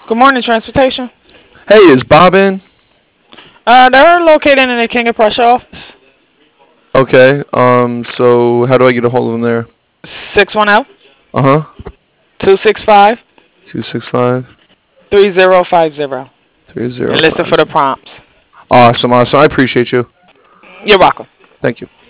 Good morning, transportation. Hey, is Bob in? They're located in the King of Prussia office. Okay. So how do I get a hold of him there? 610 Uh huh. 265 265 3050. And listen for the 3050. prompts. Awesome, awesome. I appreciate you. You're welcome. Thank you.